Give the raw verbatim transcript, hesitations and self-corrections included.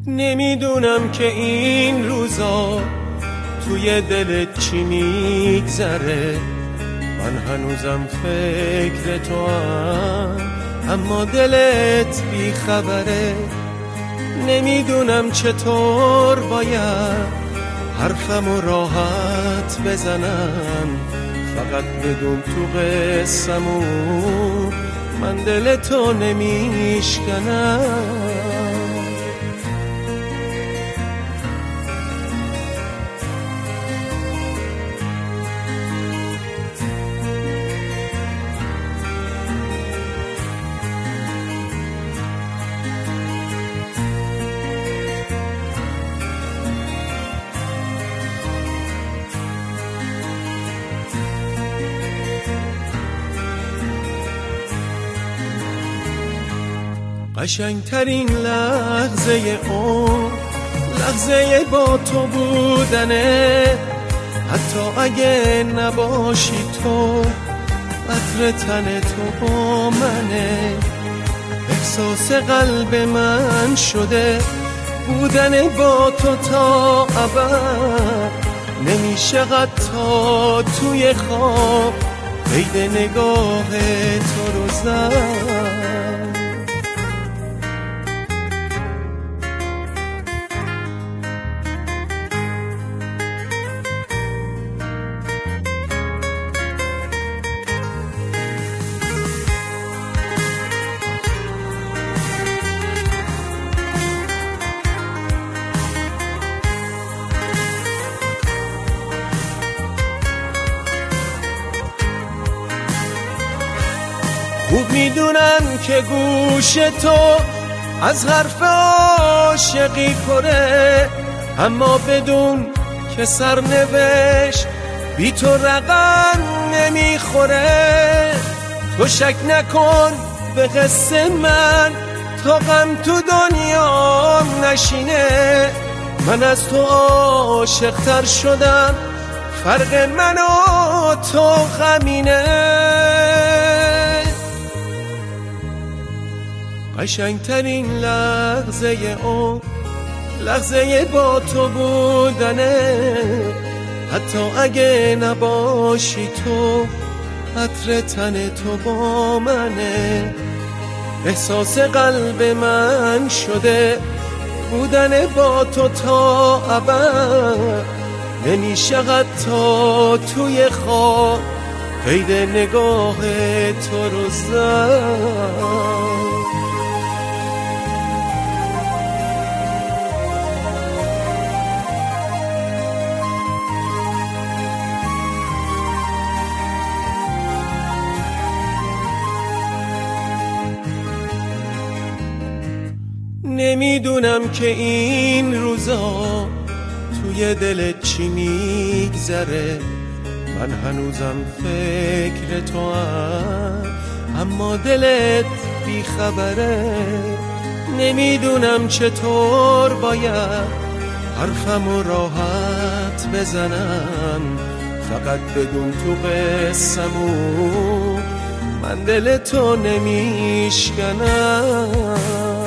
نمیدونم که این روزا توی دلت چی میگذره، من هنوزم فکر تو هم اما دلت بی خبره. نمیدونم چطور باید حرفمو راحت بزنم، فقط بدون تو قسمو من دل تو نمیشکنم. قشنگترین لحظه اون لحظه با تو بودنه، حتی اگه نباشی تو عطر تن تو با منه. احساس قلب من شده بودن با تو تا ابد، نمیشه حتی توی خواب قید نگاه تو رو زد. خوب میدونم که گوش تو از حرف عاشقی کره، اما بدون که سرنوشت بی تو رقم نمیخوره. تو شک نکن به قصه من تا غم تو دنیا نشینه، من از تو عاشق‌تر شدم، فرق من و تو همینه. قشنگترین لحظه اون لحظه با تو بودنه، حتی اگه نباشی تو عطر تن تو با منه. احساس قلب من شده بودن با تو تا ابد، نمیشه حتی توی خواب قید نگاه تو رو زد. نمیدونم که این روزا توی دلت چی میگذره، من هنوزم فکر تو هم اما دلت بی خبره. نمیدونم چطور باید حرفمو راحت بزنم، فقط بدون تو قسمو من دل تو نمیشکنم.